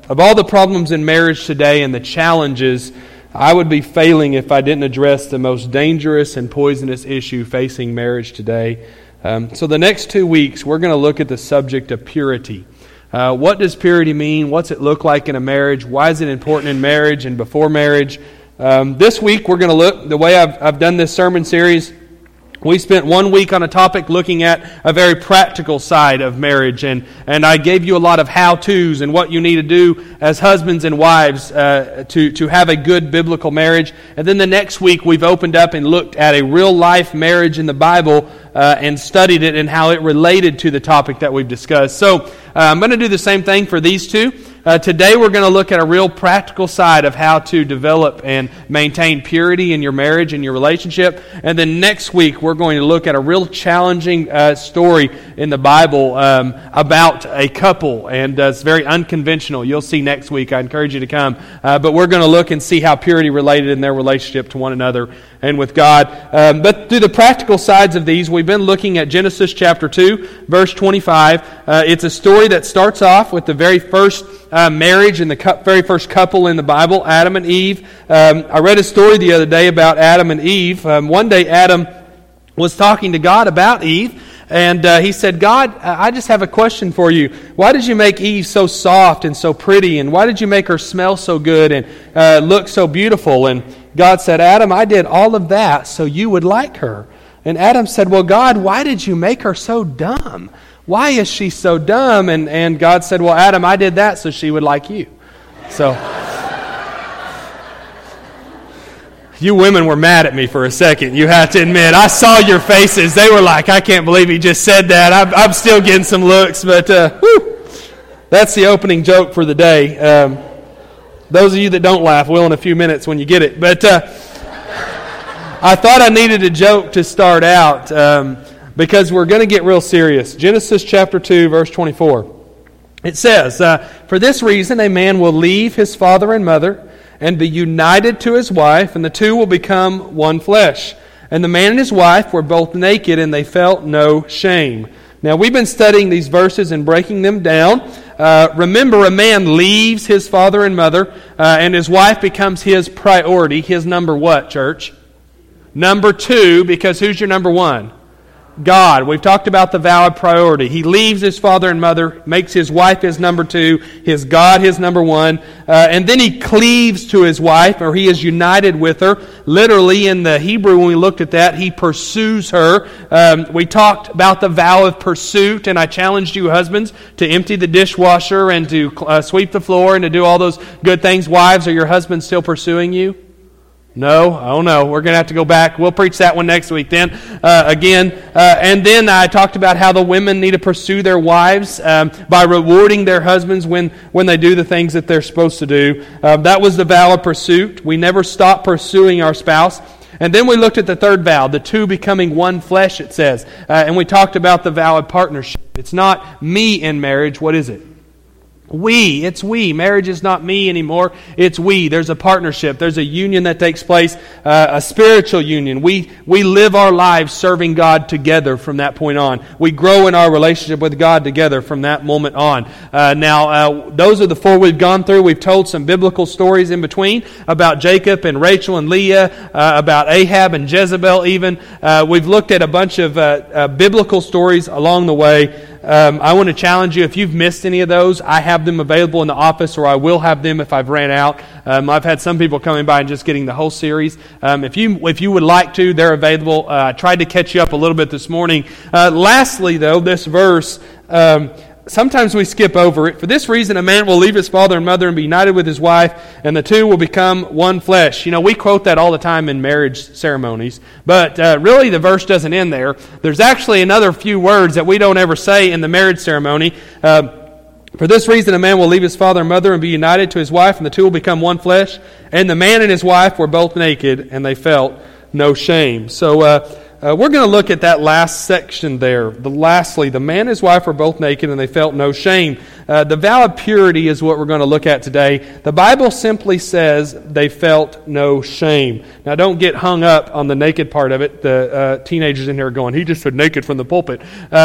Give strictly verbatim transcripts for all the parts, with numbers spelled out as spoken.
Of all the problems in marriage today and the challenges, I would be failing if I didn't address the most dangerous and poisonous issue facing marriage today. Um, so the next two weeks, we're going to look at the subject of purity. Uh, what does purity mean? What's it look like in a marriage? Why is it important in marriage and before marriage? Um, this week, we're going to look, the way I've, I've done this sermon series, we spent one week on a topic looking at a very practical side of marriage, and, and I gave you a lot of how-tos and what you need to do as husbands and wives uh, to, to have a good biblical marriage. And then the next week we've opened up and looked at a real-life marriage in the Bible uh, and studied it and how it related to the topic that we've discussed. So uh, I'm going to do the same thing for these two. Uh, today we're going to look at a real practical side of how to develop and maintain purity in your marriage and your relationship. And then next week we're going to look at a real challenging uh, story in the Bible um, about a couple. And uh, it's very unconventional. You'll see next week. I encourage you to come. Uh, but we're going to look and see how purity related in their relationship to one another and with God. Um, but through the practical sides of these, we've been looking at Genesis chapter two, verse twenty-five. Uh, it's a story that starts off with the very first Uh, marriage and the cu- very first couple in the Bible, Adam and Eve. Um, I read a story the other day about Adam and Eve. Um, one day Adam was talking to God about Eve, and uh, he said, God, I just have a question for you. Why did you make Eve so soft and so pretty, and why did you make her smell so good and uh, look so beautiful? And God said, Adam, I did all of that so you would like her. And Adam said, well, God, why did you make her so dumb? Why is she so dumb? And, and God said, well, Adam, I did that so she would like you. So, you women were mad at me for a second, you have to admit. I saw your faces. They were like, I can't believe he just said that. I'm, I'm still getting some looks, but uh, whew, that's the opening joke for the day. Um, those of you that don't laugh will in a few minutes when you get it. But uh, I thought I needed a joke to start out. Um, Because we're going to get real serious. Genesis chapter two, verse twenty-four. It says, uh, For this reason a man will leave his father and mother and be united to his wife, and the two will become one flesh. And the man and his wife were both naked, and they felt no shame. Now, we've been studying these verses and breaking them down. Uh, remember, a man leaves his father and mother, uh, and his wife becomes his priority. His number what, church? Number two, because who's your number one? God. We've talked about the vow of priority. He leaves his father and mother, makes his wife his number two, his God his number one, uh, and then he cleaves to his wife, or he is united with her. Literally, in the Hebrew, when we looked at that, he pursues her. Um, we talked about the vow of pursuit, and I challenged you husbands to empty the dishwasher and to uh, sweep the floor and to do all those good things. Wives, are your husbands still pursuing you? No? Oh no. We're going to have to go back. We'll preach that one next week then. Uh, again. Uh, and then I talked about how the women need to pursue their wives um, by rewarding their husbands when, when they do the things that they're supposed to do. Uh, that was the vow of pursuit. We never stop pursuing our spouse. And then we looked at the third vow, the two becoming one flesh, it says. Uh, and we talked about the vow of partnership. It's not me in marriage. What is it? We. It's we. Marriage is not me anymore. It's we. There's a partnership. There's a union that takes place, uh, a spiritual union. We we live our lives serving God together from that point on. We grow in our relationship with God together from that moment on. Uh, now, uh, those are the four we've gone through. We've told some biblical stories in between about Jacob and Rachel and Leah, uh, about Ahab and Jezebel even. Uh, we've looked at a bunch of uh, uh, biblical stories along the way. Um, I want to challenge you, if you've missed any of those, I have them available in the office, or I will have them if I've ran out. Um, I've had some people coming by and just getting the whole series. Um, if you if you would like to, they're available. Uh, I tried to catch you up a little bit this morning. Uh, lastly, though, this verse, um, sometimes we skip over it. For this reason, a man will leave his father and mother and be united with his wife, and the two will become one flesh. You know, we quote that all the time in marriage ceremonies, but uh, really the verse doesn't end there. There's actually another few words that we don't ever say in the marriage ceremony. Uh, For this reason, a man will leave his father and mother and be united to his wife, and the two will become one flesh. And the man and his wife were both naked, and they felt no shame. So, uh, Uh, we're going to look at that last section there. The lastly, the man and his wife were both naked and they felt no shame. Uh, the vow of purity is what we're going to look at today. The Bible simply says they felt no shame. Now, don't get hung up on the naked part of it. The uh, teenagers in here are going, he just said naked from the pulpit. Uh,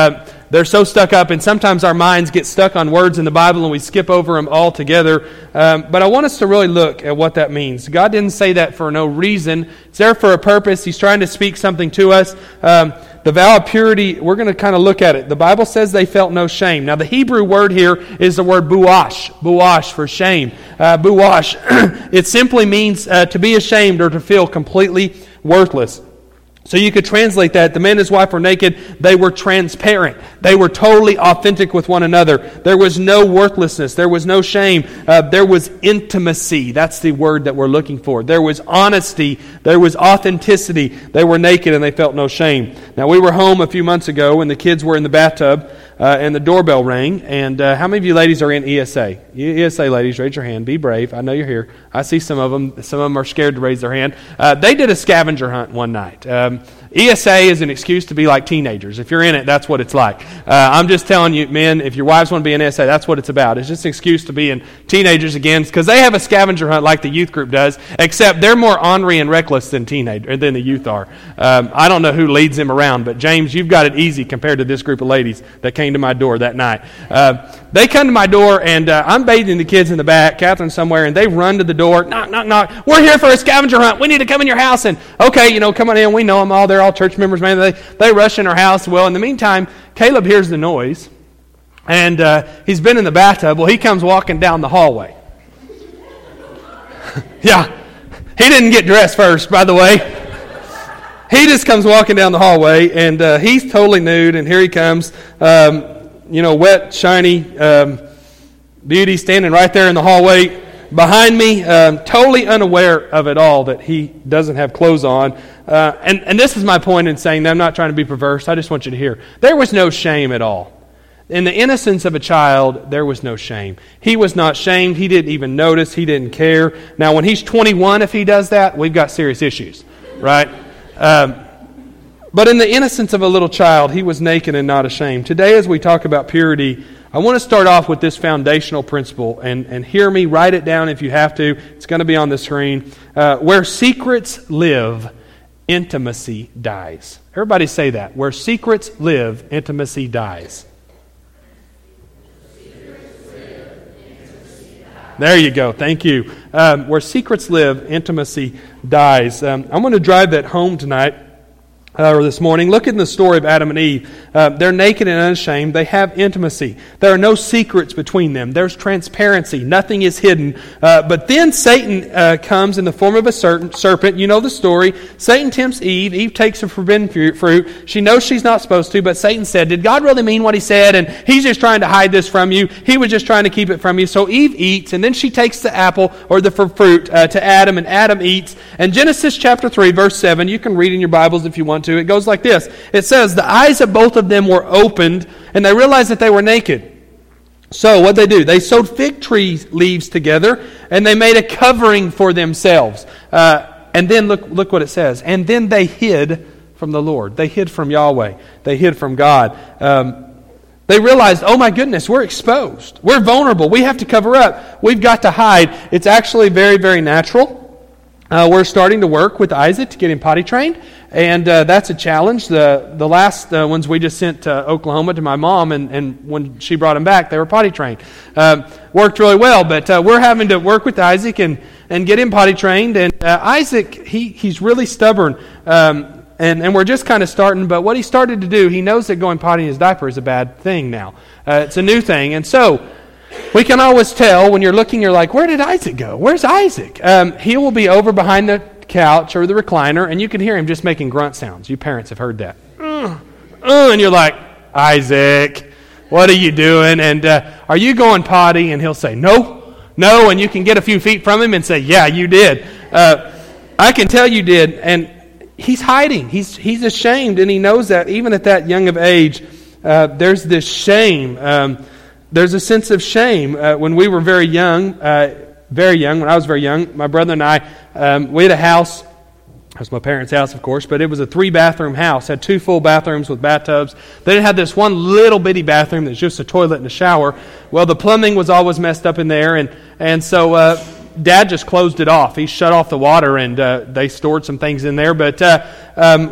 they're so stuck up, and sometimes our minds get stuck on words in the Bible and we skip over them altogether. Um, but I want us to really look at what that means. God didn't say that for no reason. It's there for a purpose. He's trying to speak something to us. Um, the vow of purity, we're going to kind of look at it. The Bible says they felt no shame. Now, the Hebrew word here is the word buash. Buash for shame. Uh, buash. It simply means uh, to be ashamed or to feel completely worthless. So you could translate that. The man and his wife were naked. They were transparent. They were totally authentic with one another. There was no worthlessness. There was no shame. Uh, there was intimacy. That's the word that we're looking for. There was honesty. There was authenticity. They were naked and they felt no shame. Now, we were home a few months ago and the kids were in the bathtub uh, and the doorbell rang. And uh, how many of you ladies are in E S A? E S A ladies, raise your hand. Be brave. I know you're here. I see some of them. Some of them are scared to raise their hand. Uh, they did a scavenger hunt one night. Um, E S A is an excuse to be like teenagers. If you're in it, that's what it's like. Uh, I'm just telling you, men, if your wives want to be in E S A, that's what it's about. It's just an excuse to be in teenagers again, because they have a scavenger hunt like the youth group does, except they're more ornery and reckless than teenagers than the youth are. Um, I don't know who leads them around, but James, you've got it easy compared to this group of ladies that came to my door that night. Uh, they come to my door, and uh, I'm bathing the kids in the back, Catherine's somewhere, and they run to the door, knock, knock, knock. We're here for a scavenger hunt. We need to come in your house. And okay, you know, come on in. We know them all. They're all church members, man. They, they rush in our house. Well, in the meantime, Caleb hears the noise, and uh, he's been in the bathtub. Well, he comes walking down the hallway. Yeah, he didn't get dressed first, by the way. He just comes walking down the hallway, and uh, he's totally nude, and here he comes, um, you know, wet, shiny um, beauty standing right there in the hallway behind me, um, totally unaware of it all, that he doesn't have clothes on. Uh, and, and this is my point in saying that I'm not trying to be perverse. I just want you to hear. There was no shame at all. In the innocence of a child, there was no shame. He was not shamed. He didn't even notice. He didn't care. Now, when he's twenty-one, if he does that, we've got serious issues, right? Um, but in the innocence of a little child, he was naked and not ashamed. Today, as we talk about purity, I want to start off with this foundational principle, and, and hear me, write it down if you have to. It's going to be on the screen. Uh, where secrets live, intimacy dies. Everybody say that. Where secrets live, intimacy dies. There you go. Thank you. Um, where secrets live, intimacy dies. Um, I'm going to drive that home tonight. Uh, or this morning. Look at the story of Adam and Eve. Uh, they're naked and unashamed. They have intimacy. There are no secrets between them. There's transparency. Nothing is hidden. Uh, but then Satan uh, comes in the form of a certain serpent. You know the story. Satan tempts Eve. Eve takes a forbidden fruit. She knows she's not supposed to, but Satan said, did God really mean what he said? And he's just trying to hide this from you. He was just trying to keep it from you. So Eve eats, and then she takes the apple or the fruit uh, to Adam, and Adam eats. And Genesis chapter three, verse seven, you can read in your Bibles if you want to. It goes like this. It says, the eyes of both of them were opened, and they realized that they were naked. So what did they do? They sewed fig tree leaves together, and they made a covering for themselves. Uh, and then look, look what it says. And then they hid from the Lord. They hid from Yahweh. They hid from God. Um, they realized, oh my goodness, we're exposed. We're vulnerable. We have to cover up. We've got to hide. It's actually very, very natural. Uh, we're starting to work with Isaac to get him potty trained, and uh, that's a challenge. The the last uh, ones we just sent to Oklahoma to my mom, and, and when she brought him back, they were potty trained. Um, worked really well, but uh, we're having to work with Isaac and, and get him potty trained. And uh, Isaac, he he's really stubborn, um, and, and we're just kind of starting, but what he started to do, he knows that going potty in his diaper is a bad thing now. Uh, it's a new thing, and so we can always tell when you're looking, you're like, where did Isaac go? Where's Isaac? Um, he will be over behind the couch or the recliner, and you can hear him just making grunt sounds. You parents have heard that. Uh, uh, and you're like, Isaac, what are you doing? And uh, are you going potty? And he'll say, no, no. And you can get a few feet from him and say, yeah, you did. Uh, I can tell you did. And he's hiding. He's, he's ashamed, and he knows that even at that young of age, uh, there's this shame. Um, There's a sense of shame. Uh, when we were very young, uh, very young, when I was very young, my brother and I, um, we had a house. It was my parents' house, of course, but it was a three-bathroom house. Had two full bathrooms with bathtubs. They didn't have this one little bitty bathroom that's just a toilet and a shower. Well, the plumbing was always messed up in there, and, and so uh, Dad just closed it off. He shut off the water, and uh, they stored some things in there. But uh, um,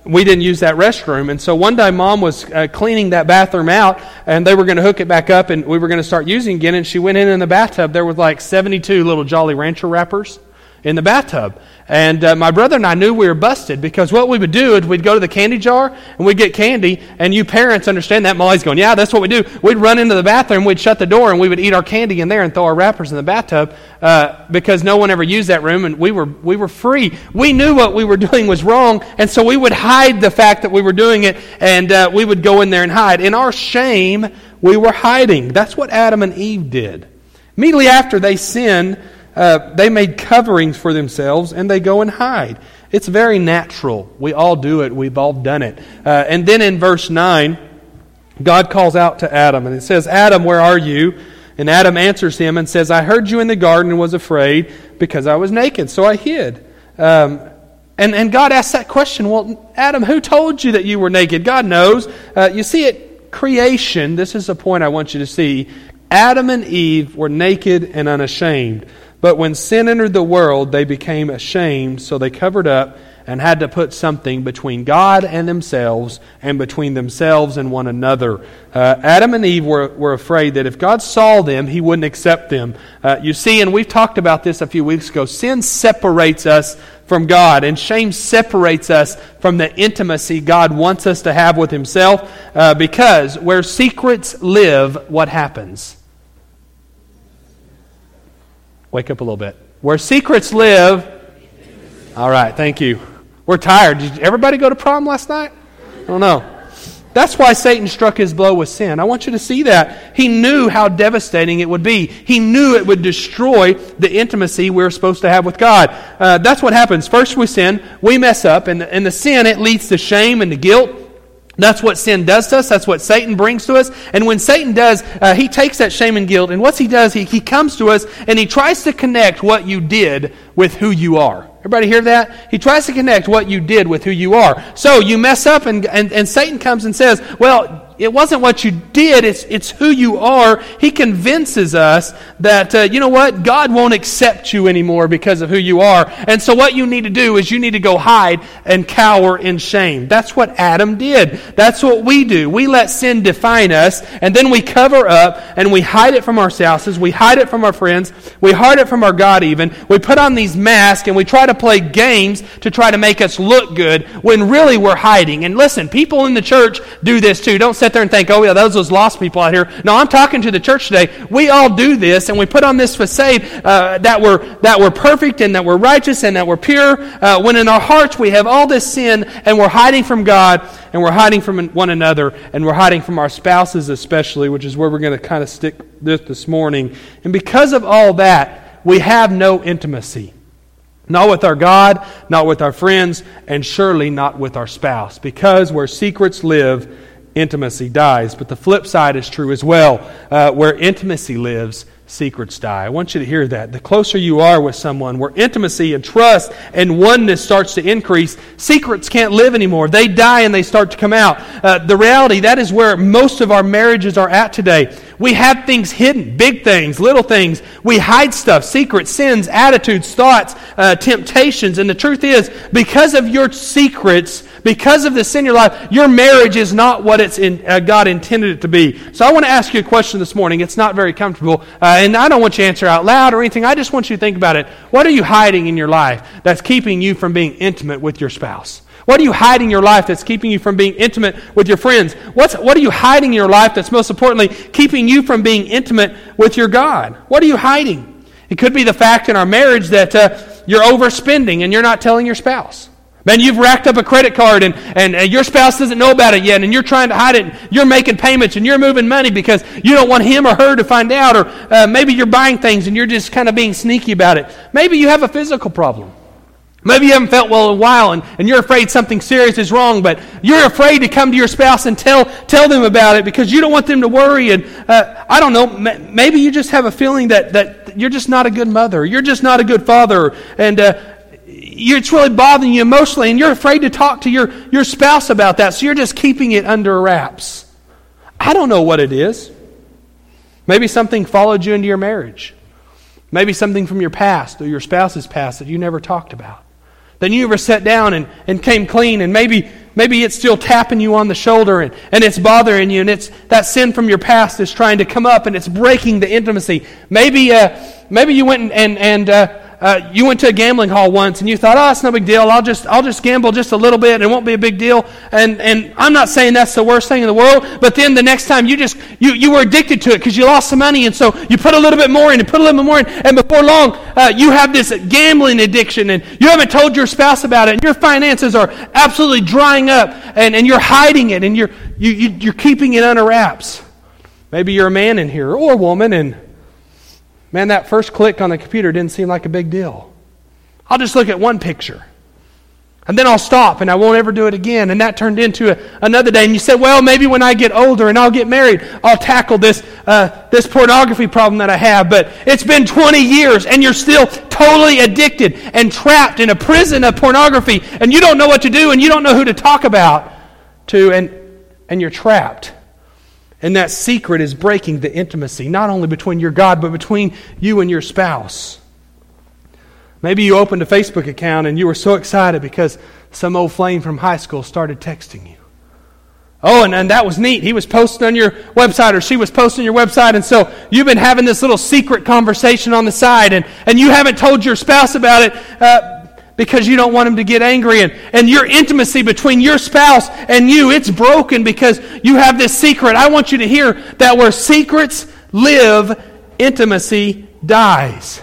we didn't use that restroom. And so one day Mom was uh, cleaning that bathroom out, and they were going to hook it back up, and we were going to start using it again. And she went in in the bathtub. There was like seventy-two little Jolly Rancher wrappers in the bathtub. And uh, my brother and I knew we were busted, because what we would do is we'd go to the candy jar and we'd get candy, and you parents understand that. Molly's going, yeah, that's what we do. We'd run into the bathroom, we'd shut the door, and we would eat our candy in there and throw our wrappers in the bathtub uh, because no one ever used that room, and we were we were free. We knew what we were doing was wrong, and so we would hide the fact that we were doing it, and uh, we would go in there and hide. In our shame, we were hiding. That's what Adam and Eve did. Immediately after they sinned, Uh, they made coverings for themselves, and they go and hide. It's very natural. We all do it. We've all done it. Uh, and then in verse nine, God calls out to Adam, and it says, Adam, where are you? And Adam answers him and says, I heard you in the garden and was afraid because I was naked, so I hid. Um, and, and God asks that question, well, Adam, who told you that you were naked? God knows. Uh, you see, at creation, this is the point I want you to see, Adam and Eve were naked and unashamed. But when sin entered the world, they became ashamed, so they covered up and had to put something between God and themselves, and between themselves and one another. Uh, Adam and Eve were, were afraid that if God saw them, He wouldn't accept them. Uh, you see, and we've talked about this a few weeks ago, sin separates us from God, and shame separates us from the intimacy God wants us to have with Himself, uh, because where secrets live, what happens? Wake up a little bit. Where secrets live. All right, thank you. We're tired. Did everybody go to prom last night? I don't know. That's why Satan struck his blow with sin. I want you to see that. He knew how devastating it would be. He knew it would destroy the intimacy we're supposed to have with God. Uh, that's what happens. First we sin, we mess up, and, and the sin, it leads to shame and to guilt. That's what sin does to us. That's what Satan brings to us. And when Satan does, uh, he takes that shame and guilt, and what he does, he, he comes to us and he tries to connect what you did with who you are. Everybody hear that? He tries to connect what you did with who you are. So you mess up, and, and, and Satan comes and says, well, it wasn't what you did, it's it's who you are. He convinces us that, uh, you know what, God won't accept you anymore because of who you are. And so what you need to do is you need to go hide and cower in shame. That's what Adam did. That's what we do. We let sin define us, and then we cover up, and we hide it from our spouses, we hide it from our friends, we hide it from our God even. We put on these masks, and we try to play games to try to make us look good, when really we're hiding. And listen, people in the church do this too. Don't sit there and think, oh yeah, those those lost people out here. No, I'm talking to the church today. We all do this, and we put on this facade uh, that we're that we're perfect and that we're righteous and that we're pure, uh, when in our hearts we have all this sin, and we're hiding from God, and we're hiding from one another, and we're hiding from our spouses especially, which is where we're going to kind of stick this this morning. And because of all that, we have no intimacy. Not with our God, not with our friends, and surely not with our spouse. Because where secrets live, intimacy dies. But the flip side is true as well. Uh, where intimacy lives, secrets die. I want you to hear that. The closer you are with someone, where intimacy and trust and oneness starts to increase, secrets can't live anymore. They die and they start to come out. Uh, the reality, that is where most of our marriages are at today. We have things hidden, big things, little things. We hide stuff, secrets, sins, attitudes, thoughts, uh, temptations. And the truth is, because of your secrets, because of the sin in your life, your marriage is not what it's in, uh, God intended it to be. So I want to ask you a question this morning. It's not very comfortable, uh, and I don't want you to answer out loud or anything. I just want you to think about it. What are you hiding in your life that's keeping you from being intimate with your spouse? What are you hiding in your life that's keeping you from being intimate with your friends? What's, what are you hiding in your life that's most importantly keeping you from being intimate with your God? What are you hiding? It could be the fact in our marriage that uh, you're overspending and you're not telling your spouse. Man, you've racked up a credit card and, and uh, your spouse doesn't know about it yet, and you're trying to hide it. And you're making payments and you're moving money because you don't want him or her to find out. Or uh, maybe you're buying things and you're just kind of being sneaky about it. Maybe you have a physical problem. Maybe you haven't felt well in a while, and, and you're afraid something serious is wrong, but you're afraid to come to your spouse and tell tell them about it because you don't want them to worry. And uh, I don't know, maybe you just have a feeling that, that you're just not a good mother, you're just not a good father, and uh, you're, it's really bothering you emotionally, and you're afraid to talk to your, your spouse about that, so you're just keeping it under wraps. I don't know what it is. Maybe something followed you into your marriage. Maybe something from your past or your spouse's past that you never talked about. Then you ever sat down and, and came clean, and maybe maybe it's still tapping you on the shoulder, and, and it's bothering you, and it's that sin from your past is trying to come up, and it's breaking the intimacy. Maybe uh, maybe you went and, and, and uh, uh, you went to a gambling hall once, and you thought, oh, it's no big deal. I'll just I'll just gamble just a little bit, and it won't be a big deal. And and I'm not saying that's the worst thing in the world, but then the next time you just you, you were addicted to it because you lost some money, and so you put a little bit more in, and put a little bit more in, and before long uh, you have this gambling addiction, and you haven't told your spouse about it, and your finances are absolutely drying up, and, and you're hiding it, and you're you, you you're keeping it under wraps. Maybe you're a man in here or a woman, and man, that first click on the computer didn't seem like a big deal. I'll just look at one picture, and then I'll stop, and I won't ever do it again. And that turned into a, another day. And you said, well, maybe when I get older and I'll get married, I'll tackle this uh, this pornography problem that I have. But it's been twenty years, and you're still totally addicted and trapped in a prison of pornography, and you don't know what to do, and you don't know who to talk about to, and and you're trapped. And that secret is breaking the intimacy, not only between your God, but between you and your spouse. Maybe you opened a Facebook account and you were so excited because some old flame from high school started texting you. Oh, and, and that was neat. He was posting on your website, or she was posting on your website, and so you've been having this little secret conversation on the side, and, and you haven't told your spouse about it uh, because you don't want him to get angry, and, and your intimacy between your spouse and you, it's broken because you have this secret. I want you to hear that where secrets live, intimacy dies.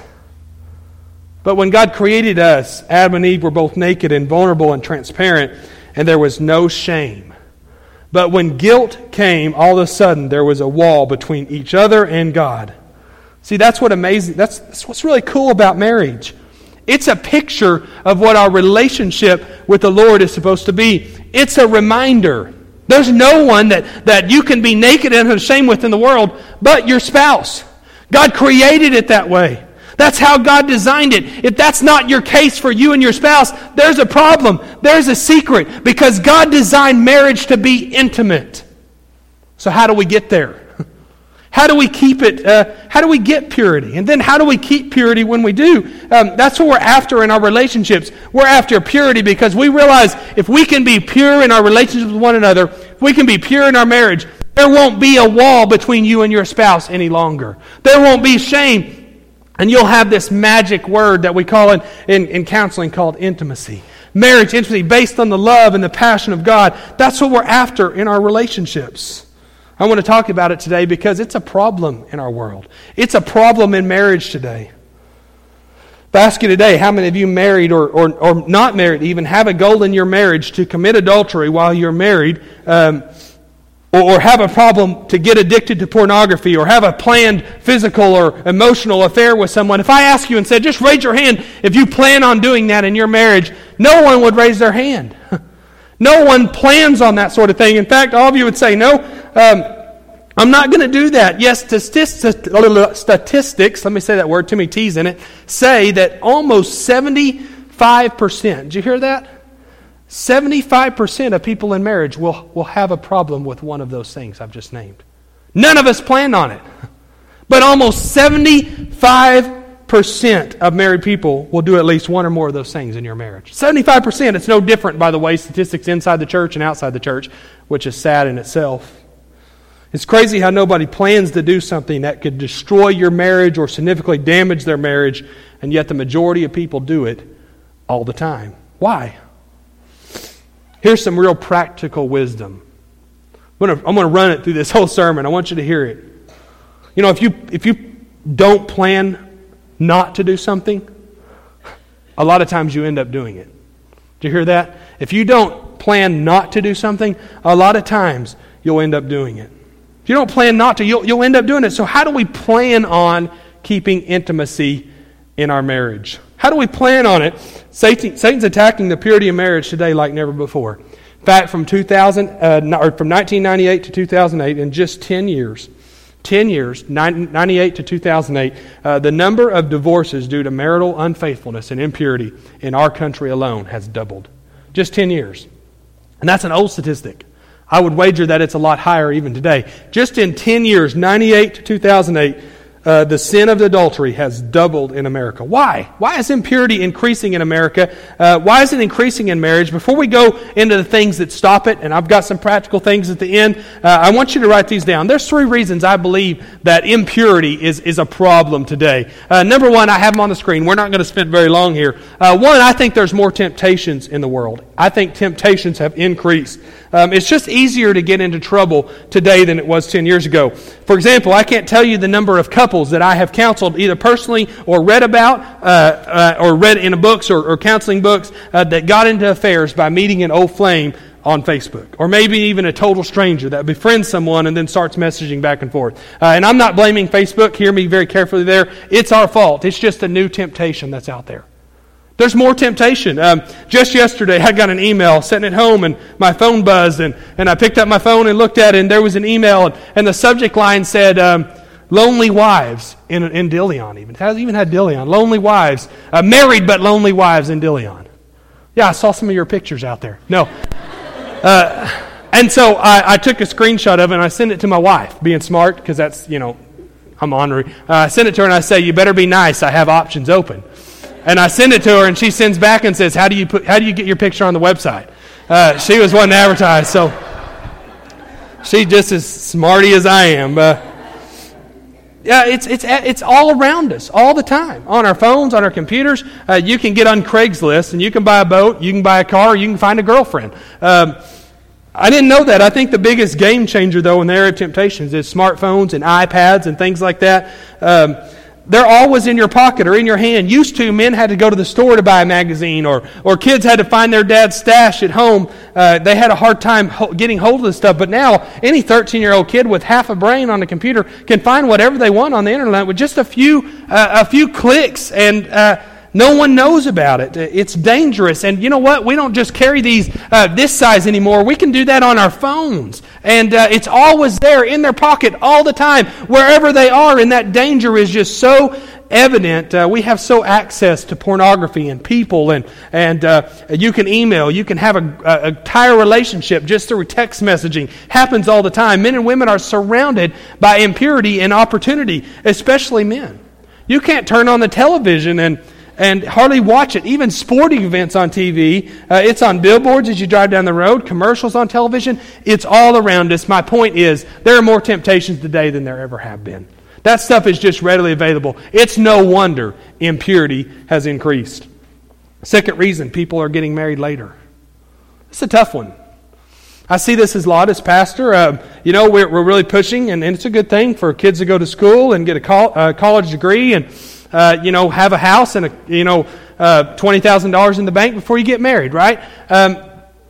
But when God created us, Adam and Eve were both naked and vulnerable and transparent, and there was no shame. But when guilt came, all of a sudden there was a wall between each other and God. See, that's what amazing. That's, that's what's really cool about marriage. It's a picture of what our relationship with the Lord is supposed to be. It's a reminder. There's no one that, that you can be naked and ashamed with in the world but your spouse. God created it that way. That's how God designed it. If that's not your case for you and your spouse, there's a problem. There's a secret, because God designed marriage to be intimate. So how do we get there? How do we keep it? Uh, how do we get purity? And then how do we keep purity when we do? Um, that's what we're after in our relationships. We're after purity because we realize if we can be pure in our relationships with one another, if we can be pure in our marriage, there won't be a wall between you and your spouse any longer. There won't be shame. And you'll have this magic word that we call in, in, in counseling called intimacy. Marriage, intimacy, based on the love and the passion of God. That's what we're after in our relationships. I want to talk about it today because it's a problem in our world. It's a problem in marriage today. If I ask you today, how many of you married or, or, or not married even have a goal in your marriage to commit adultery while you're married, um, or, or have a problem to get addicted to pornography, or have a planned physical or emotional affair with someone? If I ask you and said, just raise your hand if you plan on doing that in your marriage, no one would raise their hand. No one plans on that sort of thing. In fact, all of you would say, no, um, I'm not going to do that. Yes, statistics, let me say that word, too many T's in it, say that almost seventy-five percent, did you hear that? seventy-five percent of people in marriage will, will have a problem with one of those things I've just named. None of us planned on it. But almost seventy-five percent of married people will do at least one or more of those things in your marriage. seventy-five percent. It's no different, by the way, statistics inside the church and outside the church, which is sad in itself. It's crazy how nobody plans to do something that could destroy your marriage or significantly damage their marriage, and yet the majority of people do it all the time. Why? Here's some real practical wisdom. I'm going to, I'm going to run it through this whole sermon. I want you to hear it. You know, if you if you don't plan not to do something, a lot of times you end up doing it. Do you hear that? If you don't plan not to do something, a lot of times you'll end up doing it. If you don't plan not to, you'll, you'll end up doing it. So how do we plan on keeping intimacy in our marriage? How do we plan on it? Satan, Satan's attacking the purity of marriage today like never before. In fact, from two thousand, uh, or from nineteen ninety-eight to two thousand eight, in just ten years, ten years, ninety-eight to two thousand eight, uh, the number of divorces due to marital unfaithfulness and impurity in our country alone has doubled. Just ten years. And that's an old statistic. I would wager that it's a lot higher even today. Just in ten years, ninety-eight to two thousand eight, Uh, the sin of adultery has doubled in America. Why? Why is impurity increasing in America? Uh, why is it increasing in marriage? Before we go into the things that stop it, and I've got some practical things at the end, uh, I want you to write these down. There's three reasons I believe that impurity is, is a problem today. Uh, number one, I have them on the screen. We're not going to spend very long here. Uh, one, I think there's more temptations in the world. I think temptations have increased. Um, it's just easier to get into trouble today than it was ten years ago. For example, I can't tell you the number of couples that I have counseled either personally or read about uh, uh, or read in books or, or counseling books uh, that got into affairs by meeting an old flame on Facebook, or maybe even a total stranger that befriends someone and then starts messaging back and forth. Uh, and I'm not blaming Facebook. Hear me very carefully there. It's our fault. It's just a new temptation that's out there. There's more temptation. Um, just yesterday, I got an email sitting at home, and my phone buzzed, and, and I picked up my phone and looked at it, and there was an email, and, and the subject line said, um, lonely wives in, in Dilion even. It hasn't even had Dilion. Lonely wives. Uh, married but lonely wives in Dilion. Yeah, I saw some of your pictures out there. No. Uh, and so I, I took a screenshot of it, and I sent it to my wife, being smart, because that's, you know, I'm honoring. Uh, I sent it to her, and I say, you better be nice. I have options open. And I send it to her, and she sends back and says, "How do you put? How do you get your picture on the website?" Uh, she was one to advertise, so she's just as smarty as I am. Uh, yeah, it's it's it's all around us, all the time, on our phones, on our computers. Uh, you can get on Craigslist, and you can buy a boat, you can buy a car, you can find a girlfriend. Um, I didn't know that. I think the biggest game changer, though, in the area of temptations is smartphones and iPads and things like that. Um, They're always in your pocket or in your hand. Used to, men had to go to the store to buy a magazine, or or kids had to find their dad's stash at home. Uh, they had a hard time ho- getting hold of this stuff. But now, any thirteen-year-old kid with half a brain on the computer can find whatever they want on the internet with just a few uh, a few clicks, and uh, no one knows about it. It's dangerous. And you know what? We don't just carry these uh, this size anymore. We can do that on our phones. And uh, it's always there in their pocket all the time, wherever they are. And that danger is just so evident. Uh, we have so access to pornography and people. And, and uh, you can email. You can have a, a entire relationship just through text messaging. Happens all the time. Men and women are surrounded by impurity and opportunity, especially men. You can't turn on the television and and hardly watch it. Even sporting events on T V. Uh, it's on billboards as you drive down the road, commercials on television. It's all around us. My point is, there are more temptations today than there ever have been. That stuff is just readily available. It's no wonder impurity has increased. Second reason, people are getting married later. It's a tough one. I see this as a lot as pastor. Uh, you know, we're, we're really pushing, and, and it's a good thing for kids to go to school and get a col- uh, college degree and Uh, you know, have a house and, a, you know, uh, twenty thousand dollars in the bank before you get married, right? Um,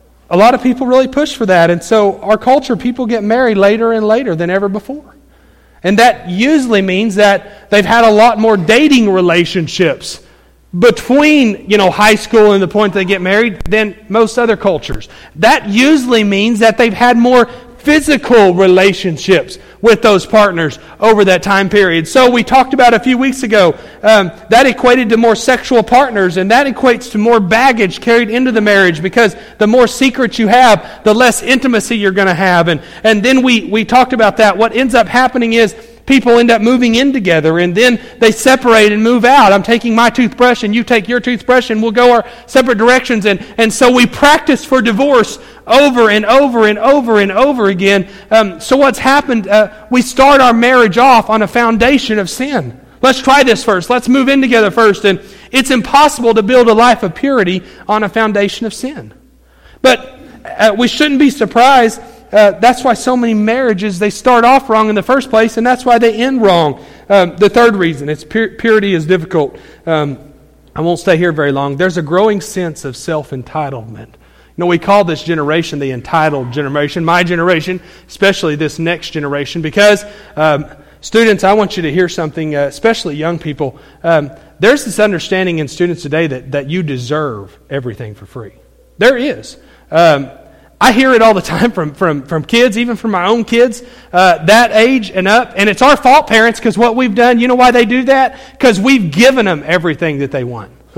a lot of people really push for that. And so our culture, people get married later and later than ever before. And that usually means that they've had a lot more dating relationships between, you know, high school and the point they get married than most other cultures. That usually means that they've had more physical relationships with those partners over that time period. So we talked about a few weeks ago, um, that equated to more sexual partners, and that equates to more baggage carried into the marriage, because the more secrets you have, the less intimacy you're going to have. And, and then we, we talked about that. What ends up happening is people end up moving in together, and then they separate and move out. I'm taking my toothbrush, and you take your toothbrush, and we'll go our separate directions. And, and so we practice for divorce over and over and over and over again. Um, so what's happened, uh, we start our marriage off on a foundation of sin. Let's try this first. Let's move in together first. And it's impossible to build a life of purity on a foundation of sin. But uh, we shouldn't be surprised. Uh, that's why so many marriages, they start off wrong in the first place, and that's why they end wrong. Um, the third reason, it's pur- purity is difficult. Um, I won't stay here very long. There's a growing sense of self-entitlement. You know, we call this generation the entitled generation, my generation, especially this next generation, because um, students, I want you to hear something, uh, especially young people. Um, there's this understanding in students today that, that you deserve everything for free. There is. Um, I hear it all the time from, from, from kids, even from my own kids, uh, that age and up. And it's our fault, parents, because what we've done, you know why they do that? Because we've given them everything that they want.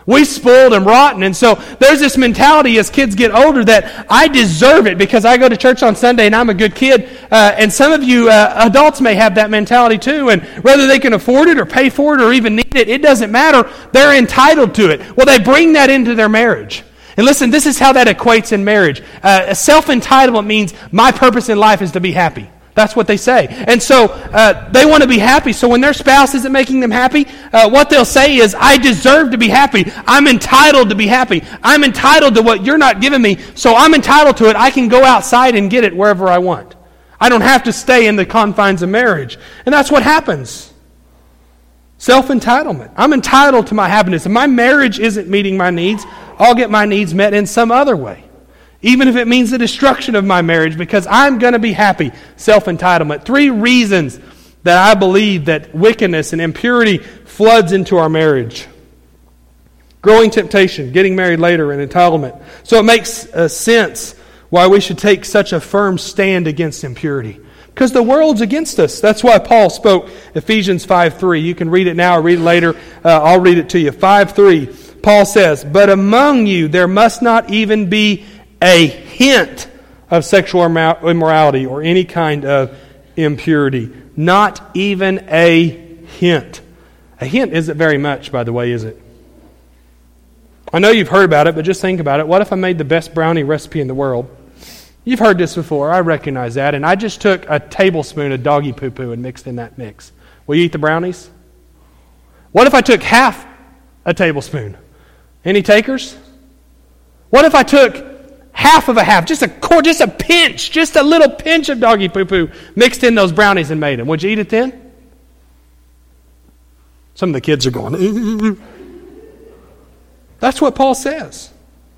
We spoiled and rotten. And so there's this mentality as kids get older that I deserve it because I go to church on Sunday and I'm a good kid. Uh, and some of you uh, adults may have that mentality too. And whether they can afford it or pay for it or even need it, it doesn't matter. They're entitled to it. Well, they bring that into their marriage. And listen, this is how that equates in marriage. Uh, self-entitlement means my purpose in life is to be happy. That's what they say. And so uh, they want to be happy. So when their spouse isn't making them happy, uh, what they'll say is, I deserve to be happy. I'm entitled to be happy. I'm entitled to what you're not giving me, so I'm entitled to it. I can go outside and get it wherever I want. I don't have to stay in the confines of marriage. And that's what happens. Self-entitlement. I'm entitled to my happiness. If my marriage isn't meeting my needs, I'll get my needs met in some other way. Even if it means the destruction of my marriage, because I'm going to be happy. Self-entitlement. Three reasons that I believe that wickedness and impurity floods into our marriage. Growing temptation, getting married later, and entitlement. So it makes uh, sense why we should take such a firm stand against impurity. Because the world's against us. That's why Paul spoke Ephesians five three. You can read it now or read it later. Uh, I'll read it to you. five three. Paul says, but among you there must not even be a hint of sexual immorality or any kind of impurity. Not even a hint. A hint isn't very much, by the way, is it? I know you've heard about it, but just think about it. What if I made the best brownie recipe in the world? You've heard this before. I recognize that. And I just took a tablespoon of doggy poo-poo and mixed in that mix. Will you eat the brownies? What if I took half a tablespoon? Any takers? What if I took half of a half, just a quart, just a pinch, just a little pinch of doggy poo-poo, mixed in those brownies and made them? Would you eat it then? Some of the kids are going, that's what Paul says.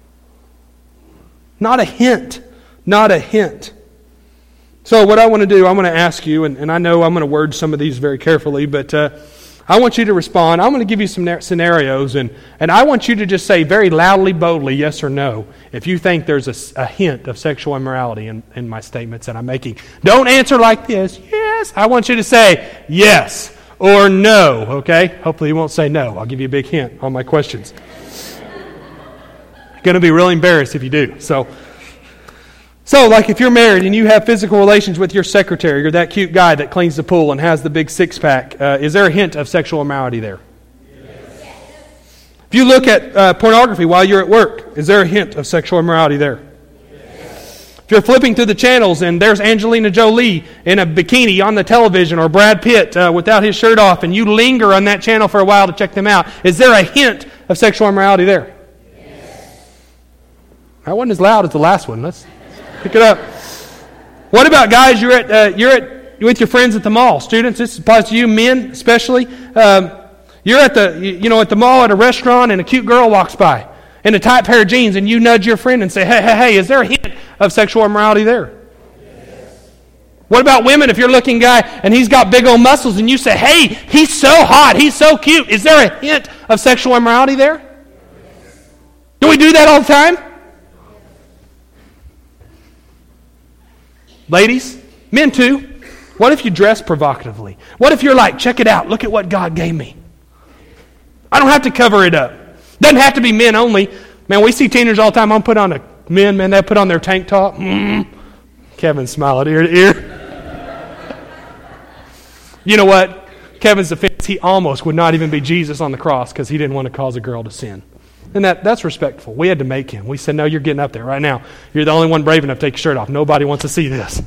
Not a hint. Not a hint. So what I want to do, I'm going to ask you, and, and I know I'm going to word some of these very carefully, but uh, I want you to respond. I'm going to give you some scenarios, and, and I want you to just say very loudly, boldly, yes or no, if you think there's a, a hint of sexual immorality in, in my statements that I'm making. Don't answer like this, yes. I want you to say yes or no, okay? Hopefully you won't say no. I'll give you a big hint on my questions. You're going to be really embarrassed if you do. So, so like if you're married and you have physical relations with your secretary, you're that cute guy that cleans the pool and has the big six-pack, uh, is there a hint of sexual immorality there? Yes. If you look at uh, pornography while you're at work, is there a hint of sexual immorality there? Yes. If you're flipping through the channels and there's Angelina Jolie in a bikini on the television, or Brad Pitt uh, without his shirt off, and you linger on that channel for a while to check them out, is there a hint of sexual immorality there? Yes. That wasn't as loud as the last one. Let's pick it up. What about guys? You're at uh, you're at with your friends at the mall. Students, this applies to you, men especially. Um, you're at the you know at the mall at a restaurant, and a cute girl walks by in a tight pair of jeans, and you nudge your friend and say, "Hey, hey, hey! Is there a hint of sexual immorality there?" Yes. What about women? If you're a looking guy and he's got big old muscles, and you say, "Hey, he's so hot, he's so cute," is there a hint of sexual immorality there? Yes. Do we do that all the time? Ladies, men too. What if you dress provocatively? What if you're like, check it out, look at what God gave me. I don't have to cover it up. Doesn't have to be men only. Man, we see teenagers all the time. I'm put on a men, man, they put on their tank top. Mm. Kevin smiling ear to ear. You know what? Kevin's defense, he almost would not even be Jesus on the cross because he didn't want to cause a girl to sin. And that, that's respectful. We had to make him. We said, no, you're getting up there right now. You're the only one brave enough to take your shirt off. Nobody wants to see this.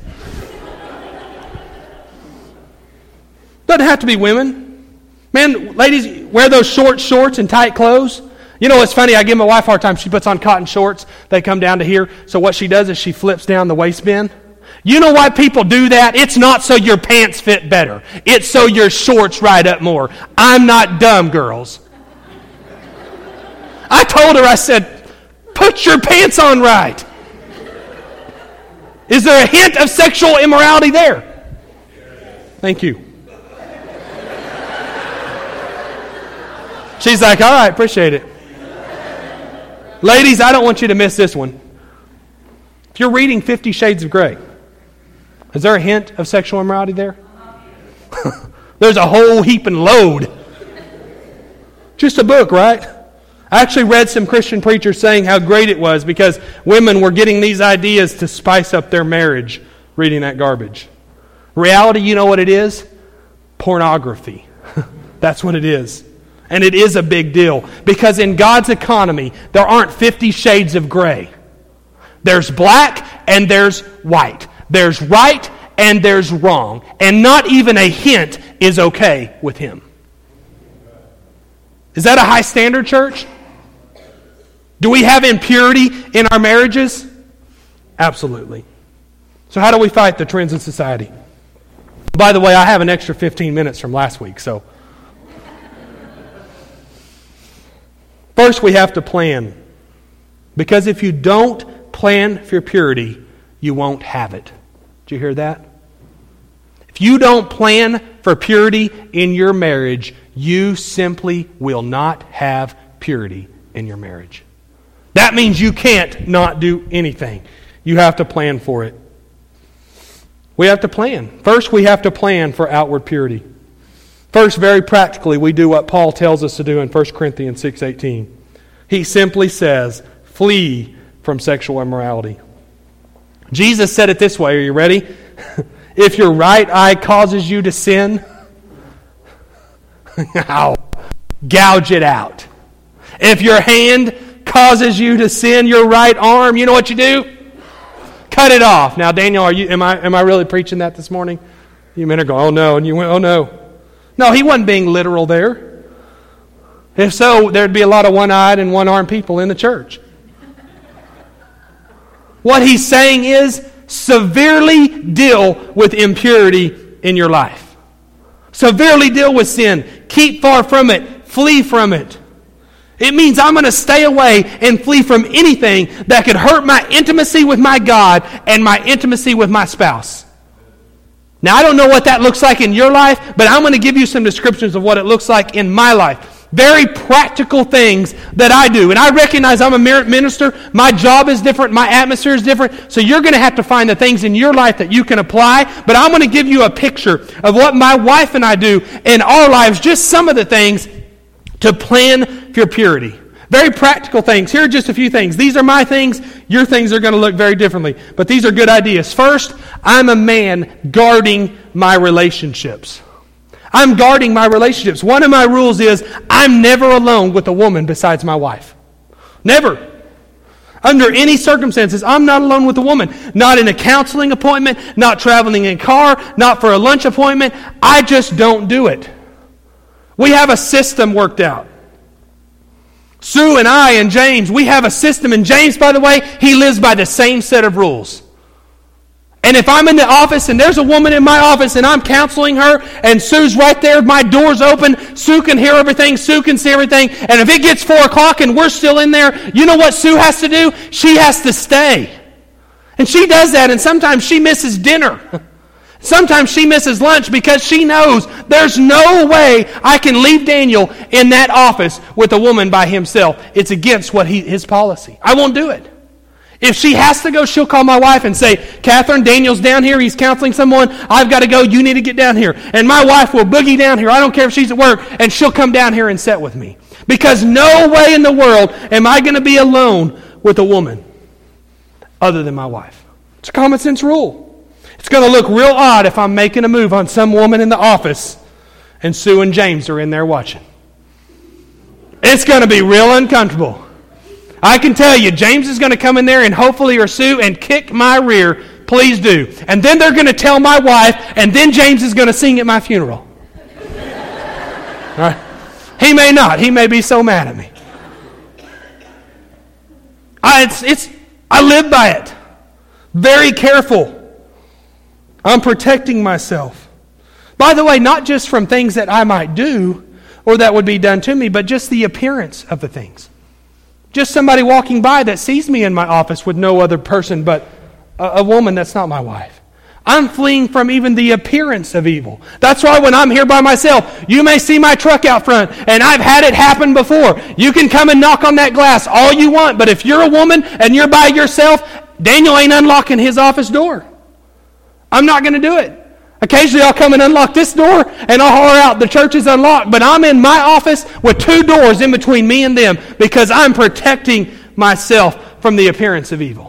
Doesn't have to be women. Man, ladies, wear those short shorts and tight clothes. You know what's funny? I give my wife a hard time. She puts on cotton shorts. They come down to here. So what she does is she flips down the waistband. You know why people do that? It's not so your pants fit better. It's so your shorts ride up more. I'm not dumb, girls. I told her, I said, put your pants on right. Is there a hint of sexual immorality there? Thank you. She's like, all right, appreciate it. Ladies, I don't want you to miss this one. If you're reading Fifty Shades of Grey, is there a hint of sexual immorality there? There's a whole heap and load. Just a book, right? I actually read some Christian preachers saying how great it was because women were getting these ideas to spice up their marriage reading that garbage. Reality, you know what it is? Pornography. That's what it is. And it is a big deal because in God's economy, there aren't fifty shades of gray. There's black and there's white. There's right and there's wrong. And not even a hint is okay with Him. Is that a high standard, church? Do we have impurity in our marriages? Absolutely. So how do we fight the trends in society? By the way, I have an extra fifteen minutes from last week, so. First, we have to plan. Because if you don't plan for purity, you won't have it. Did you hear that? If you don't plan for purity in your marriage, you simply will not have purity in your marriage. That means you can't not do anything. You have to plan for it. We have to plan. First, we have to plan for outward purity. First, very practically, we do what Paul tells us to do in First Corinthians six eighteen. He simply says, flee from sexual immorality. Jesus said it this way. Are you ready? If your right eye causes you to sin, gouge it out. If your hand causes you to sin, your right arm, you know what you do? Cut it off. Now, Daniel, are you? Am I? Am I really preaching that this morning? You men are going, oh no, and you went, oh no. No, he wasn't being literal there. If so, there'd be a lot of one-eyed and one-armed people in the church. What he's saying is, severely deal with impurity in your life. Severely deal with sin. Keep far from it. Flee from it. It means I'm going to stay away and flee from anything that could hurt my intimacy with my God and my intimacy with my spouse. Now, I don't know what that looks like in your life, but I'm going to give you some descriptions of what it looks like in my life. Very practical things that I do. And I recognize I'm a minister. My job is different. My atmosphere is different. So you're going to have to find the things in your life that you can apply. But I'm going to give you a picture of what my wife and I do in our lives. Just some of the things to plan for purity. Very practical things. Here are just a few things. These are my things. Your things are going to look very differently. But these are good ideas. First, I'm a man guarding my relationships. I'm guarding my relationships. One of my rules is I'm never alone with a woman besides my wife. Never. Under any circumstances, I'm not alone with a woman. Not in a counseling appointment, not traveling in a car, not for a lunch appointment. I just don't do it. We have a system worked out. Sue and I and James, we have a system. And James, by the way, he lives by the same set of rules. And if I'm in the office and there's a woman in my office and I'm counseling her and Sue's right there, my door's open, Sue can hear everything, Sue can see everything, and if it gets four o'clock and we're still in there, you know what Sue has to do? She has to stay. And she does that, and sometimes she misses dinner. Sometimes she misses lunch because she knows there's no way I can leave Daniel in that office with a woman by himself. It's against what he, his policy. I won't do it. If she has to go, she'll call my wife and say, Catherine, Daniel's down here. He's counseling someone. I've got to go. You need to get down here. And my wife will boogie down here. I don't care if she's at work. And she'll come down here and sit with me. Because no way in the world am I going to be alone with a woman other than my wife. It's a common sense rule. It's going to look real odd if I'm making a move on some woman in the office and Sue and James are in there watching. It's going to be real uncomfortable. I can tell you, James is going to come in there and hopefully or Sue and kick my rear. Please do. And then they're going to tell my wife, and then James is going to sing at my funeral. All right? He may not. He may be so mad at me. I, it's, it's, I live by it. Very careful. I'm protecting myself. By the way, not just from things that I might do or that would be done to me, but just the appearance of the things. Just somebody walking by that sees me in my office with no other person but a, a woman that's not my wife. I'm fleeing from even the appearance of evil. That's why when I'm here by myself, you may see my truck out front, and I've had it happen before. You can come and knock on that glass all you want, but if you're a woman and you're by yourself, Daniel ain't unlocking his office door. I'm not going to do it. Occasionally I'll come and unlock this door and I'll holler out, the church is unlocked. But I'm in my office with two doors in between me and them because I'm protecting myself from the appearance of evil.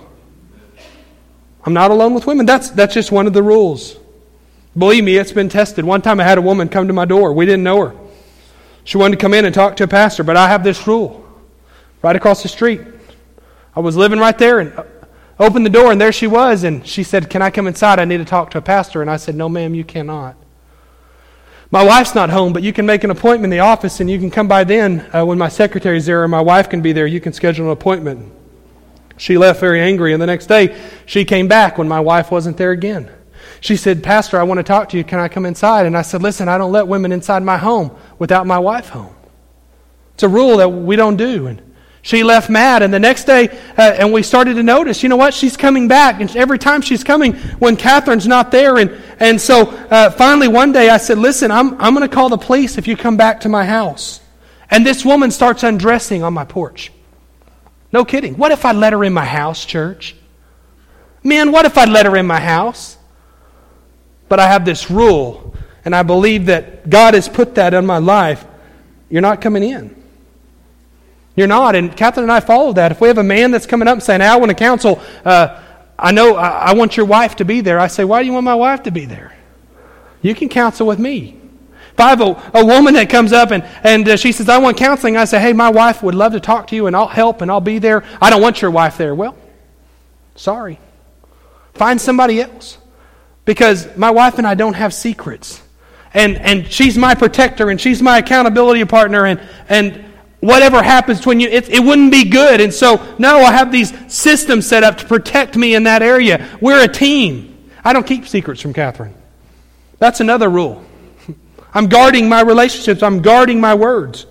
I'm not alone with women. That's, that's just one of the rules. Believe me, it's been tested. One time I had a woman come to my door. We didn't know her. She wanted to come in and talk to a pastor, but I have this rule. Right across the street. I was living right there and opened the door and there she was, and she said, "Can I come inside? I need to talk to a pastor." And I said, "No, ma'am, you cannot. My wife's not home, but you can make an appointment in the office and you can come by then uh, when my secretary's there or my wife can be there. You can schedule an appointment." She left very angry, and the next day she came back when my wife wasn't there again. She said, "Pastor, I want to talk to you. Can I come inside?" And I said, "Listen, I don't let women inside my home without my wife home. It's a rule that we don't do." And she left mad, and the next day, uh, and we started to notice, you know what, she's coming back, and every time she's coming when Catherine's not there, and, and so uh, finally one day I said, "Listen, I'm, I'm going to call the police if you come back to my house." And this woman starts undressing on my porch. No kidding. What if I let her in my house, church? Men, what if I let her in my house? But I have this rule, and I believe that God has put that in my life. You're not coming in. You're not. And Catherine and I follow that. If we have a man that's coming up and saying, "Hey, I want to counsel, uh, I know I, I want your wife to be there," I say, "Why do you want my wife to be there? You can counsel with me." If I have a, a woman that comes up and, and uh, she says, "I want counseling," I say, "Hey, my wife would love to talk to you and I'll help and I'll be there." "I don't want your wife there." Well, sorry. Find somebody else. Because my wife and I don't have secrets. And and she's my protector and she's my accountability partner, and, and whatever happens between you, it, it wouldn't be good. And so, no, I have these systems set up to protect me in that area. We're a team. I don't keep secrets from Catherine. That's another rule. I'm guarding my relationships. I'm guarding my words.